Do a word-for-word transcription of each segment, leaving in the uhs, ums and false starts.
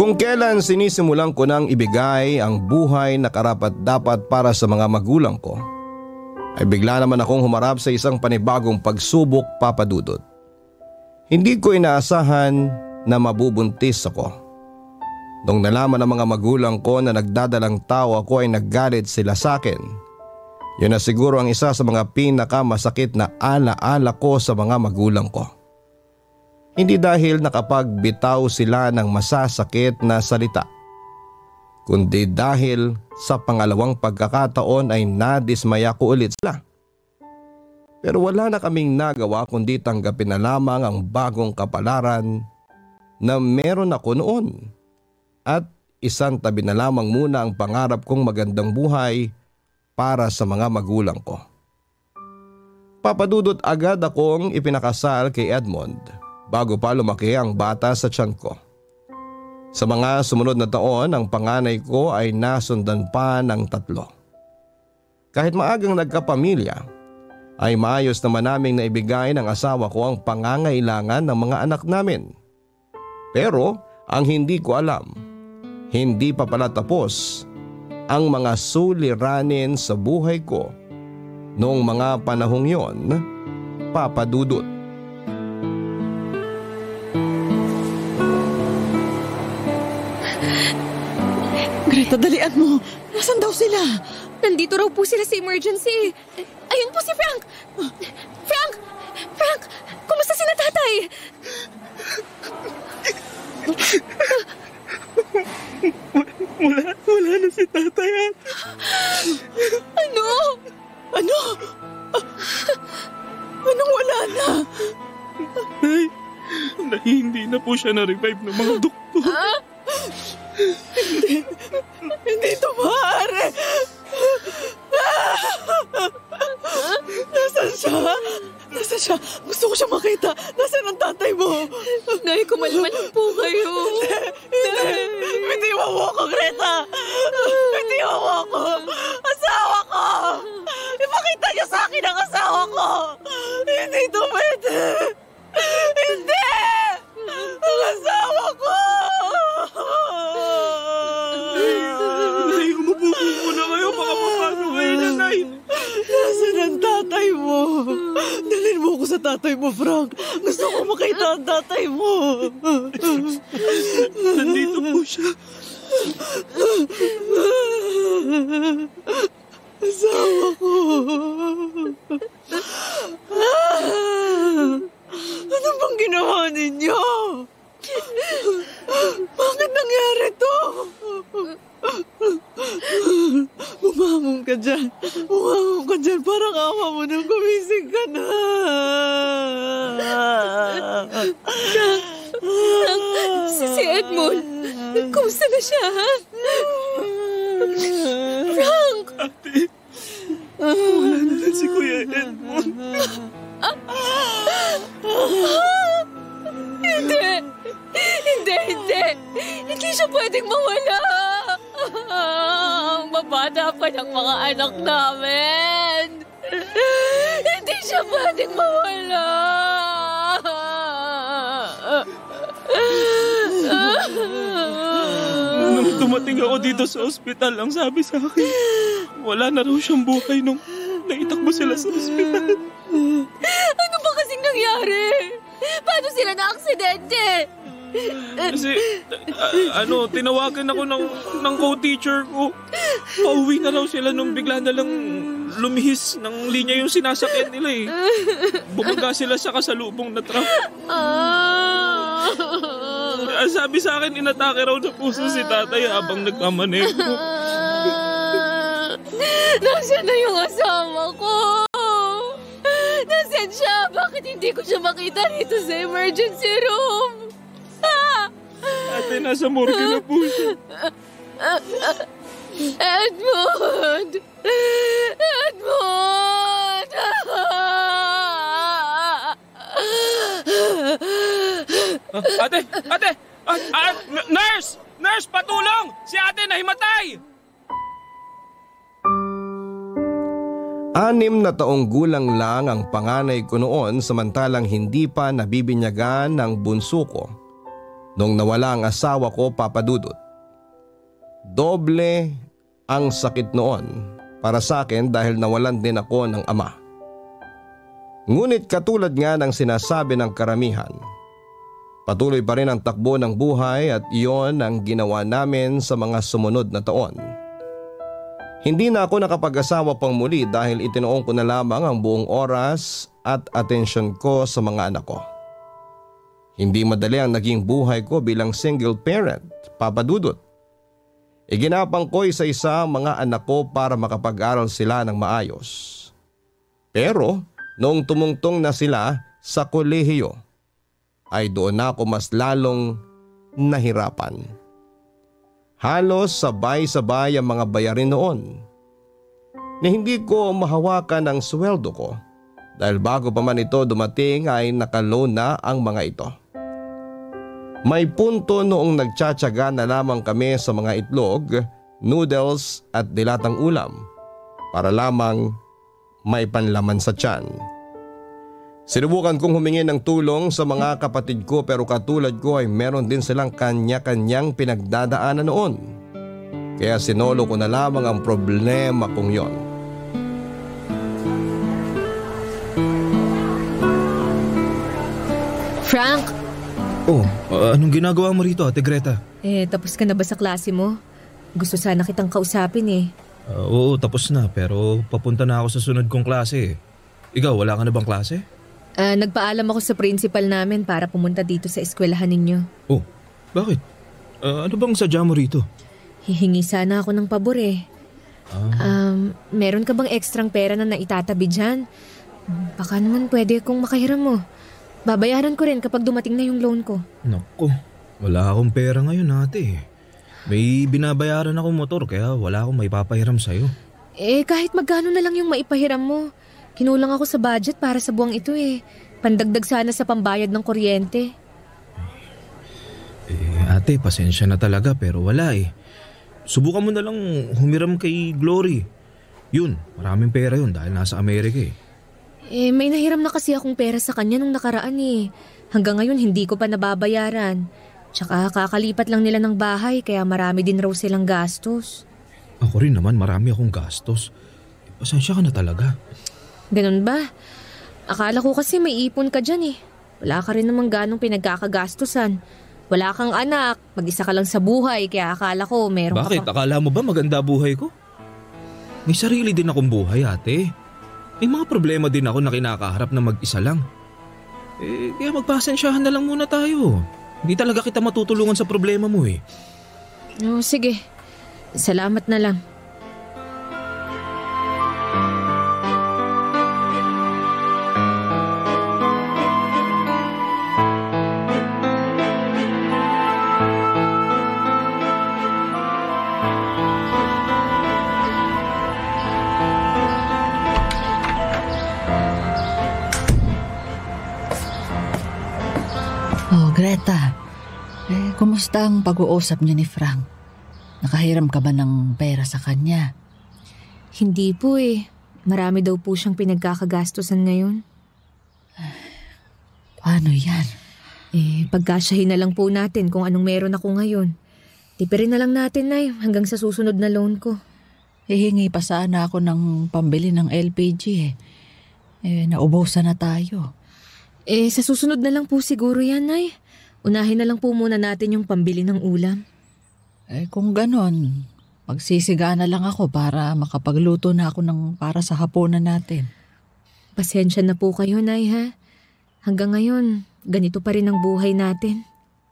Kung kailan sinisimulan ko nang ibigay ang buhay na karapat-dapat para sa mga magulang ko, ay bigla naman akong humarap sa isang panibagong pagsubok, Papa Dudut. Hindi ko inaasahan na mabubuntis ako. Nung nalaman ng mga magulang ko na nagdadalang tao ako ay naggalit sila sa akin. Yun na siguro ang isa sa mga pinakamasakit na ala-ala ko sa mga magulang ko. Hindi dahil nakapagbitaw sila ng masasakit na salita, kundi dahil sa pangalawang pagkakataon ay nadismaya ko ulit sila. Pero wala na kaming nagawa kundi tanggapin na lamang ang bagong kapalaran na meron ako noon at isang tabi na lamang muna ang pangarap kong magandang buhay para sa mga magulang ko. Papa Dudut, agad akong ipinakasal kay Edmond bago pa lumaki ang bata sa tiyan ko. Sa mga sumunod na taon, ang panganay ko ay nasundan pa ng tatlo. Kahit maagang nagkapamilya, ay maayos naman naming naibigay ng asawa ko ang pangangailangan ng mga anak namin. Pero ang hindi ko alam, hindi pa pala tapos ang mga suliranin sa buhay ko noong mga panahong yon, Papa Dudut. Greta, dalian mo. Nasaan daw sila? Nandito raw po sila sa emergency. Ayun po si Frank. Frank! Frank! Kumusta sila tatay? Wala, wala na si tatay. Ano? Ano? Anong wala na? Ay, na hindi na po siya na-revive ng mga doktor. Ah? Hindi, hindi ito maaari. Nasaan siya? Nasaan siya? Gusto ko siya makita. Nasaan ang tatay mo? Nay, kumalman po kayo. Hindi, hindi mo ako, Greta. Hindi mo ako. Asawa ko. Ipakita niyo sa akin ang asawa ko. Hindi ito pwede. Hindi! Ang asawa ko! Nay, umupo po muna kayo. Baka papasok kayo na, Nay. Nasaan ang tatay mo? Dalhin mo ako sa tatay mo, Frank. Gusto ko makita ang tatay mo. Nandito po siya. Asawa ko. Ano bang ginawa ninyo? Bakit nangyari to? Bumangon ka dyan. Bumangon ka dyan. Parang awa mo nang gumising ka na. Frank! Frank! Si, si Edmond! Kumusta na siya, ha? Frank! Ate, wala na lang si Kuya Edmond. Hindi! Hindi, hindi! Hindi siya pwedeng mawala! Ang babata pa ng mga anak namin! Hindi siya pwedeng mawala! Nung dumating ako dito sa ospital, ang sabi sa akin, wala na raw siyang buhay nung naitakbo sila sa ospital. Ano ba kasing nangyari? Paano sila na-aksidente? Kasi, uh, ano, tinawagan ako ng, ng co-teacher ko. Pauwi na raw sila nung bigla na lang lumihis ng linya yung sinasakyan nila eh. Bumaga sila sa kasalubong na truck. Ah. Uh, sabi sa akin, inatake raw na puso si tatay habang nagmamaneho. Nasaan na yung asawa ko? Nasaan siya? Bakit hindi ko siya makita dito sa emergency room? Ah! Ate, nasa morgue na po siya. Edmond! Edmond! Ate! Ate! Ah, ah, nurse! Nurse! Patulong! Si ate nahimatay! Anim na taong gulang lang ang panganay ko noon samantalang hindi pa nabibinyagan ng bunso ko nung nawala ang asawa ko, Papa Dudut. Doble ang sakit noon para sa akin dahil nawalan din ako ng ama. Ngunit katulad nga ng sinasabi ng karamihan, patuloy pa rin ang takbo ng buhay at iyon ang ginawa namin sa mga sumunod na taon. Hindi na ako nakapag-asawa pang muli dahil itinoon ko na lamang ang buong oras at atensyon ko sa mga anak ko. Hindi madali ang naging buhay ko bilang single parent, Papa Dudut. Iginapang ko isa-isa ang mga anak ko para makapag-aral sila ng maayos. Pero noong tumungtong na sila sa kolehiyo, ay doon na ako mas lalong nahirapan. Halos sabay-sabay ang mga bayarin noon na hindi ko mahawakan ang sweldo ko dahil bago pa man ito dumating ay nakaloan na ang mga ito. May punto noong nagtsatsaga na lamang kami sa mga itlog, noodles at dilatang ulam para lamang may panlaman sa tiyan. Sinubukan kong humingi ng tulong sa mga kapatid ko pero katulad ko ay meron din silang kanya-kanyang pinagdadaanan noon. Kaya sinolo ko na lamang ang problema kong yon. Frank! Oh, uh, anong ginagawa mo rito, Ate Greta? Eh, tapos ka na ba sa klase mo? Gusto sana kitang kausapin eh. Uh, oo, tapos na pero papunta na ako sa sunod kong klase. Ikaw, wala ka na bang klase? Uh, nagpaalam ako sa principal namin para pumunta dito sa eskwelahan ninyo. Oh, bakit? Uh, ano bang sadya mo rito? Hihingi sana ako ng pabor eh. Ah. Um, meron ka bang ekstrang pera na naitatabi dyan? Baka naman pwede kong makahiram mo. Babayaran ko rin kapag dumating na yung loan ko. Naku, wala akong pera ngayon, ate. May binabayaran akong motor kaya wala akong maipapahiram sa'yo. Eh kahit magkano na lang yung maipahiram mo. Kinulang ako sa budget para sa buwang ito eh. Pandagdag sana sa pambayad ng kuryente. Eh ate, pasensya na talaga pero wala eh. Subukan mo na lang humiram kay Glory. Yun, maraming pera yun dahil nasa Amerika eh. Eh may nahiram na kasi akong pera sa kanya nung nakaraan eh. Hanggang ngayon hindi ko pa nababayaran. Tsaka kakalipat lang nila ng bahay kaya marami din raw silang gastos. Ako rin naman marami akong gastos. Pasensya ka na talaga. Ganun ba? Akala ko kasi may ipon ka dyan eh. Wala ka rin namang ganong pinagkakagastusan. Wala kang anak, mag-isa ka lang sa buhay kaya akala ko meron Bakit? ka. Bakit? Akala mo ba maganda buhay ko? May sarili din akong buhay, ate. May mga problema din ako na kinakaharap na mag-isa lang. Eh, kaya magpasensyahan na lang muna tayo. Hindi talaga kita matutulungan sa problema mo eh. Oh, sige. Salamat na lang. Oh, Greta, eh, kumusta ang pag-uusap niyo ni Frank? Nakahiram ka ba ng pera sa kanya? Hindi po eh. Marami daw po siyang pinagkakagastusan ngayon. Paano yan? Eh, pagkasyahin na lang po natin kung anong meron ako ngayon. Tipirin na lang natin, Nay, hanggang sa susunod na loan ko. Hihingi pa sana ako ng pambili ng L P G eh. Eh, naubusan na tayo. Eh, sa susunod na lang po siguro yan, Nay. Unahin na lang po muna natin yung pambili ng ulam. Eh, kung ganon, magsisiga na lang ako para makapagluto na ako ng para sa hapunan natin. Pasensya na po kayo, Nay, ha? Hanggang ngayon, ganito pa rin ang buhay natin.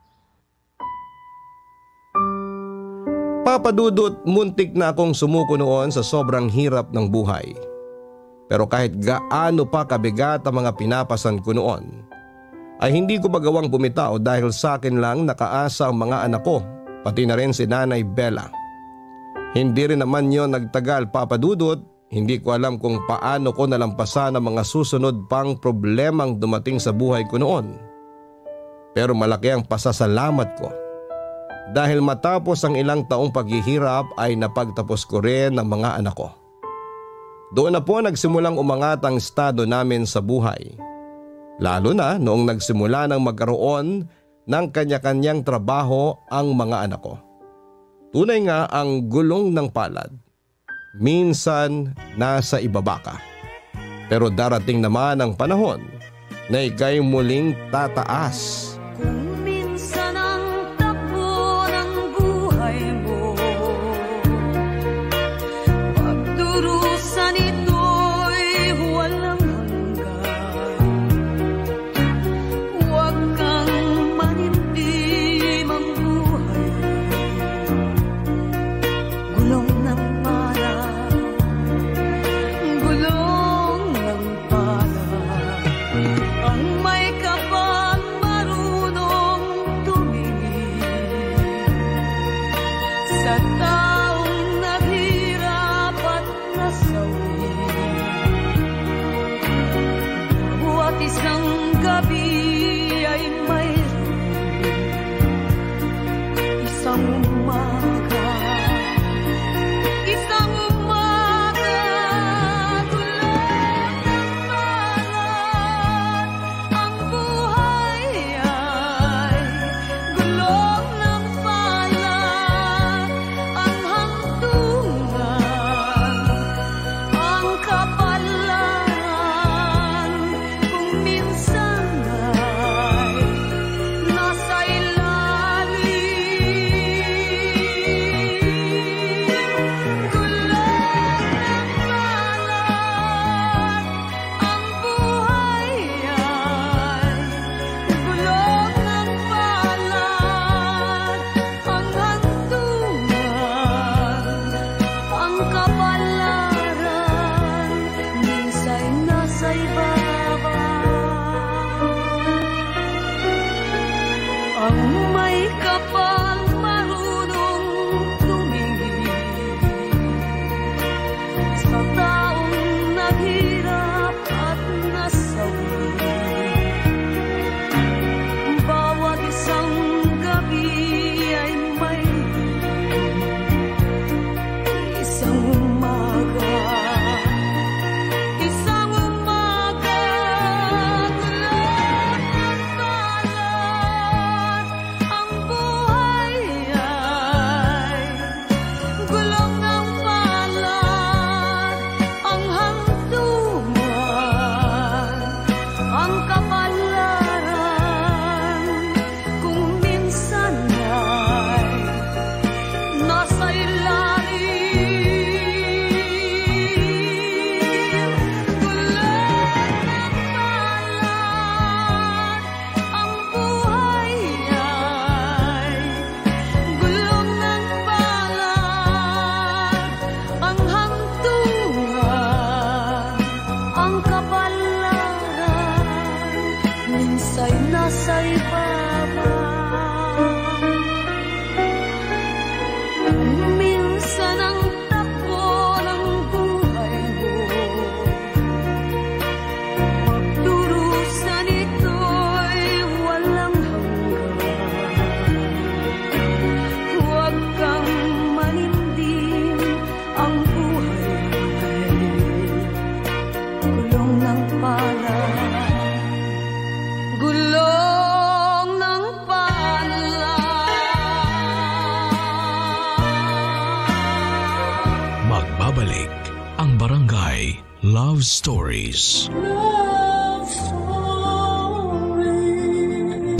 Papa Dudut, muntik na akong sumuko noon sa sobrang hirap ng buhay. Pero kahit gaano pa kabigat ang mga pinapasan ko noon, ay hindi ko magawang bumitaw dahil sa akin lang nakaasa ang mga anak ko, pati na rin si Nanay Bella. Hindi rin naman yon nagtagal, Papa Dudut. Hindi ko alam kung paano ko nalampasan ang mga susunod pang problemang dumating sa buhay ko noon. Pero malaki ang pasasalamat ko. Dahil matapos ang ilang taong paghihirap ay napagtapos ko rin ang mga anak ko. Doon na po nagsimulang umangat ang estado namin sa buhay. Lalo na noong nagsimula ng magkaroon ng kanya-kanyang trabaho ang mga anak ko. Tunay nga ang gulong ng palad. Minsan nasa ibaba ka. Pero darating naman ang panahon na ika'y muling tataas. Kung minsan ang takbo ng buhay mo, pagdurusan ito'y walang hanggan. Huwag kang manindim ang buhay, gulong ng pala, gulong ng pala. Ang may kapal marunong tumingin sa taong naghirap at nasawi. Bawat isang gabi ay mayroon isang umaga, isang umaga, gulong ng palad. Ang buhay ay gulong ng palad. Ang hantungan, ang kapalaran, kung minsan ay nasa ilalim. Magbabalik ang Barangay Love Stories. Love Stories.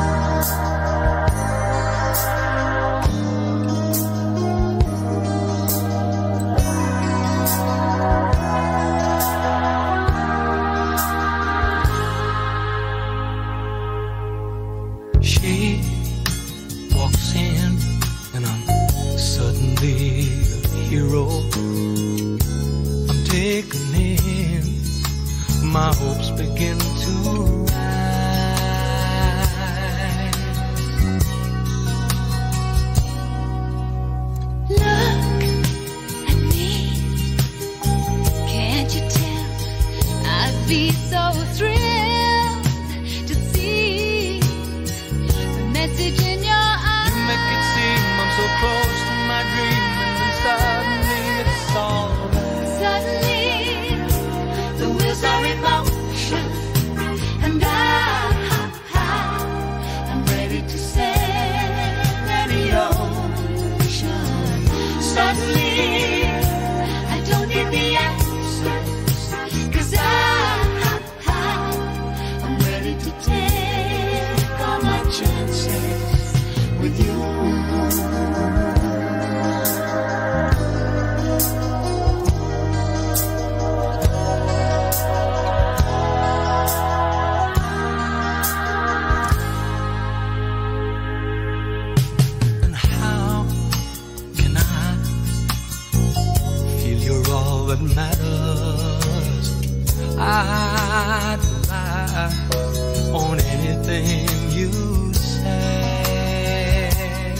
She walks in and I'm suddenly a hero. I'm taken in, my hopes begin to rise. Look at me, can't you tell? I'd be so thrilled to see the message in your eyes. You make it seem I'm so close to my dream, and then suddenly it's all right. Suddenly, the wheels are in motion. with you. And how can I feel you're all that matters? I'd rely on anything you say.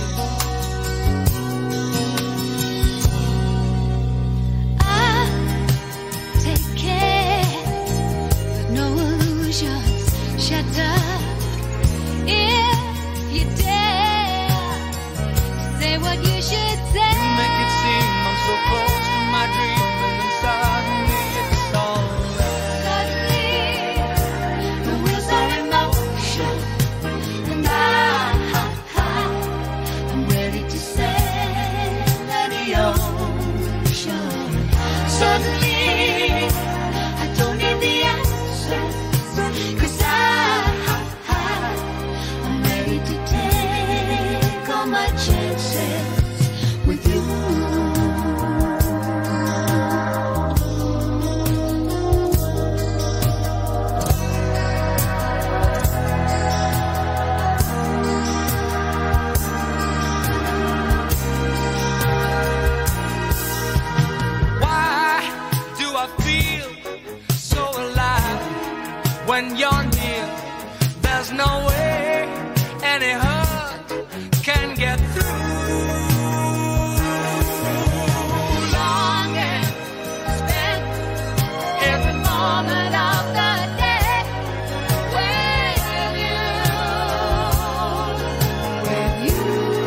I take care that no illusions shatter. If you dare to say what you should say, You make it seem I'm so close to my dream, and inside me it's alright. suddenly the wheels are in motion, and I, I'm ready to sail any ocean. Suddenly I don't need the answers, 'cause I, I'm ready to take all my chances with you. Why do I feel so alive when you're near? There's no way any hurt can get through. Longing spent every moment of the day with you, With you.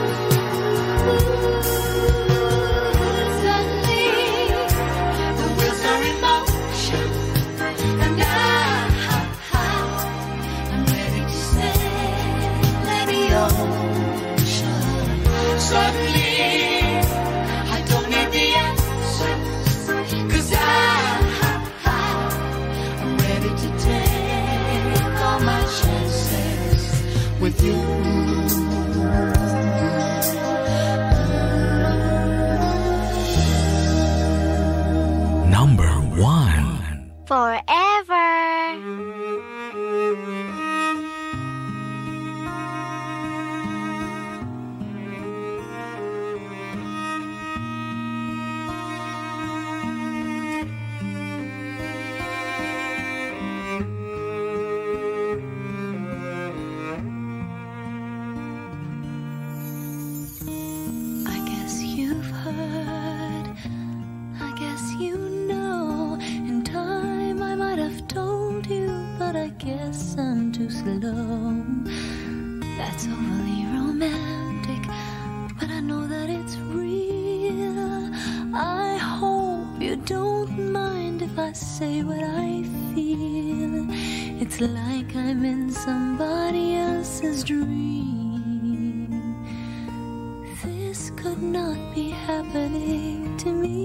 Suddenly the wheels are in motion, and I, I'm ready to sail any ocean. Suddenly I don't need the answers, 'cause I, I'm ready to take all my chances with you. Number one. Forever. I guess you've heard, I guess you know. In time I might have told you, but I guess I'm too slow. That's overly romantic, but I know that it's real. I hope you don't mind if I say what I feel. It's like I'm in somebody else's dream. This could not be happening to me.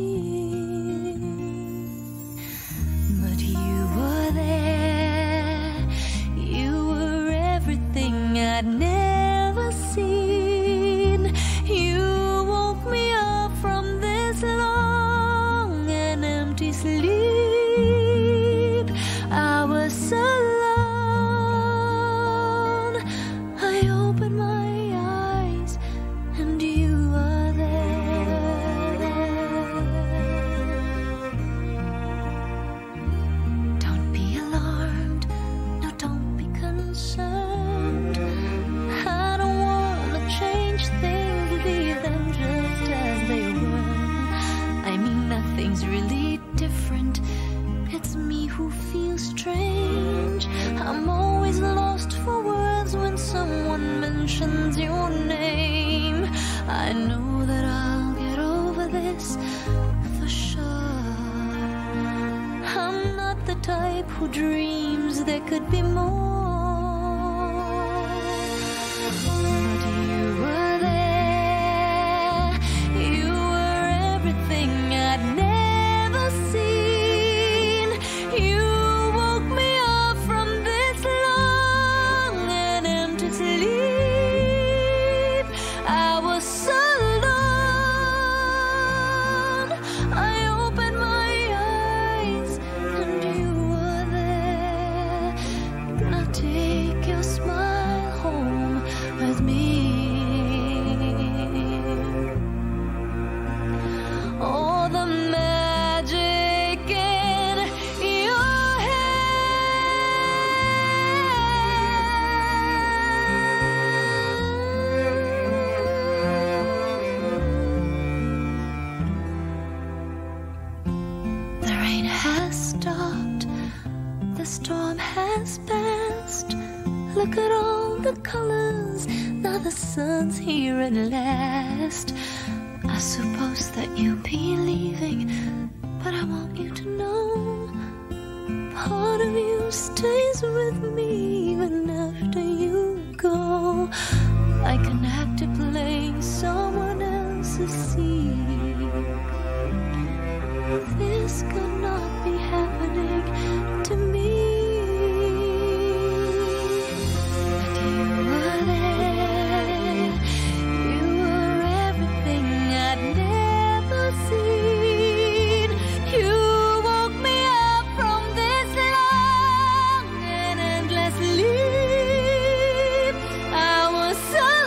But you were there. You were everything I'd never seen. You woke me up from this long and empty sleep. I was alone. I opened my eyes and you were there. Don't be alarmed, no, don't be concerned. I don't want to change things, leave them just as they were. I mean, nothing's really different. It's me who feels strange. I'm always lost for words when someone mentions your name. I know that I'll get over this for sure. I'm not the type who dreams there could be more. But you were there. You were everything I'd never seen. You woke me up from this long and empty sleep. Look at all the colors, now the sun's here at last. I suppose that you'll be leaving, but I want you to know part of you stays with me even after you go. I can have to play someone else's scene. This could not be happening to me. But you were there. You were everything I'd never seen. You woke me up from this long and endless sleep. I was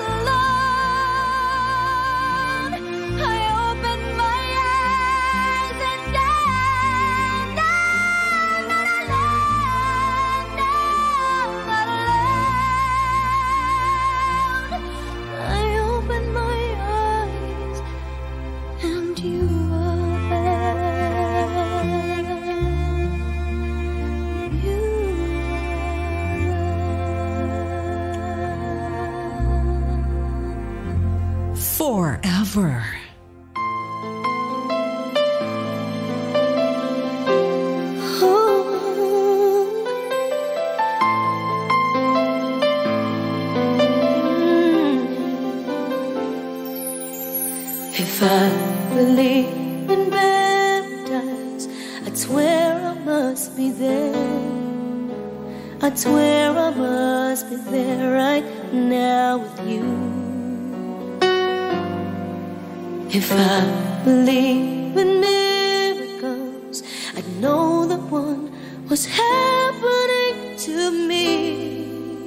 alone. I opened my eyes and down, down, not alone, down, not alone. I opened my eyes and you were there. You Forever. If I believe in paradise, I'd swear I must be there. I'd swear I must be there right now with you. If I believe in miracles, I'd know that one was happening to me.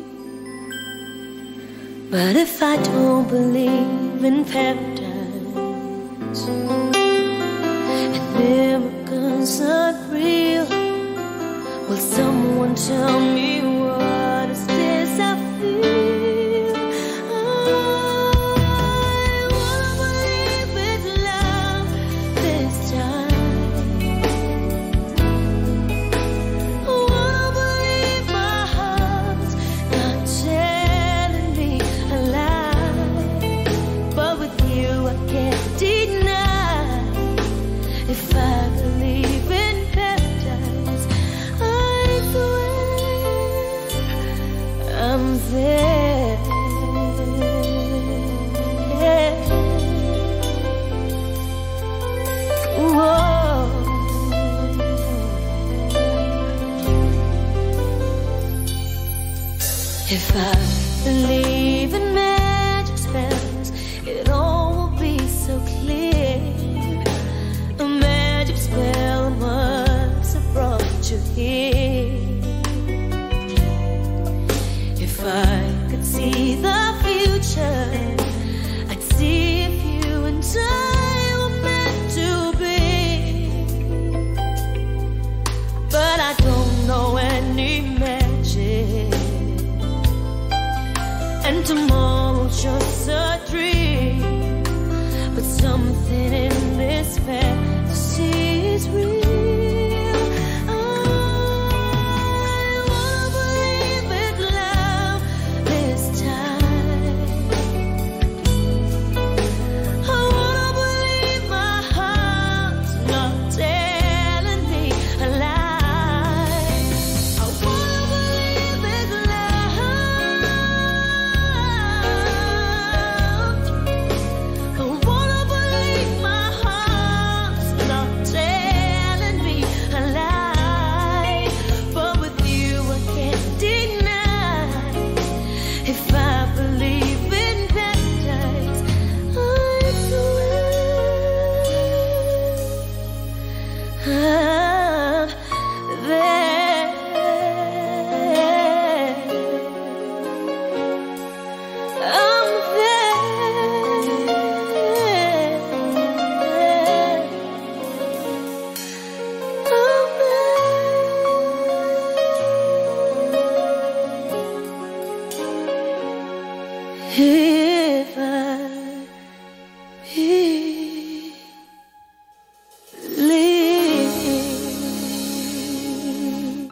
But if I don't believe in paradise and miracles aren't real, will someone tell me what is this I feel? I wanna believe in love this time. I wanna believe my heart's not telling me a lie, but with you I can't deny. If I believe in paradise, I swear I'm there. Whoa. If I believe in magic spells, it all will be so clear. A magic spell must have brought you here. If I could see the future, I'd see if you and I were meant to be. But I don't know any magic, and tomorrow's just a dream. But something in this fantasy is real.